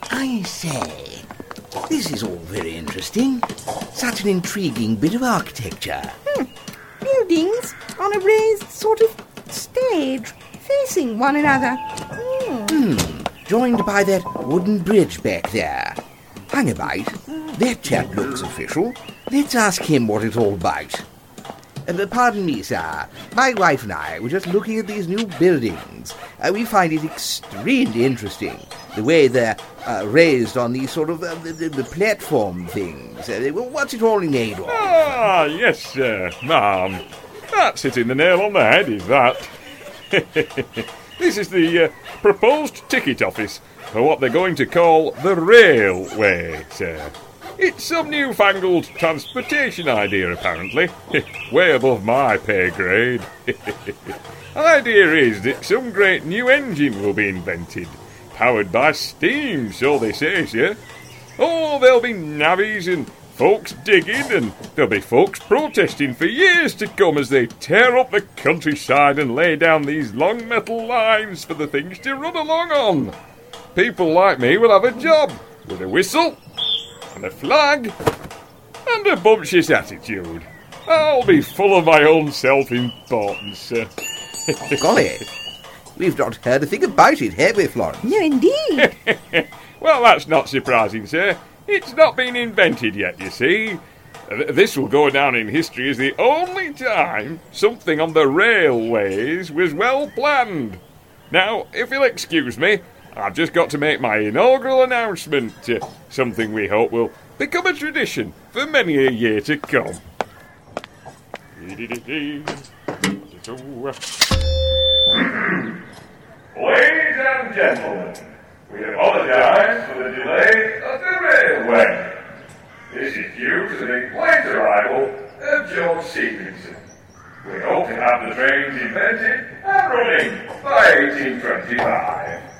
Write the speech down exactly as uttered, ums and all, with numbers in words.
I say, this is all very interesting. Such an intriguing bit of architecture. Hmm. Buildings on a raised sort of stage, facing one another. Hmm. Hmm. Joined by that wooden bridge back there. Hang about. That chap looks official. Let's ask him what it's all about. Uh, pardon me, sir. My wife and I were just looking at these new buildings. Uh, we find it extremely interesting, the way they're uh, raised on these sort of uh, the, the, the platform things. Uh, what's it all made of? Ah, yes, sir, ma'am. That's hitting the nail on the head, is that? This is the uh, proposed ticket office for what they're going to call the railway, sir. It's some newfangled transportation idea, apparently. Way above my pay grade. Idea is that some great new engine will be invented, powered by steam, so they say, sir. Oh, there'll be navvies and folks digging, and there'll be folks protesting for years to come as they tear up the countryside and lay down these long metal lines for the things to run along on. People like me will have a job, with a whistle, and a flag, and a bumptious attitude. I'll be full of my own self-importance, sir. Golly, we've not heard a thing about it, have we, Florence? No, indeed. Well, that's not surprising, sir. It's not been invented yet, you see. This will go down in history as the only time something on the railways was well planned. Now, if you'll excuse me, I've just got to make my inaugural announcement, uh, something we hope will become a tradition for many a year to come. Ladies and gentlemen, we apologise for the delay of the railway. This is due to the late arrival of George Stephenson. We hope to have the trains invented and running by eighteen twenty-five.